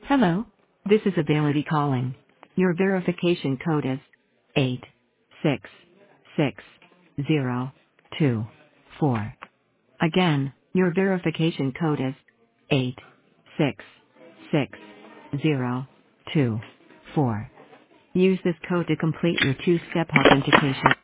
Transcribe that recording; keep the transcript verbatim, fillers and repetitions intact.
Hello. This is Ability calling. Your verification code is eight six six zero two four. Again, your verification code is eight six six zero two four. Use this code to complete your two-step authentication.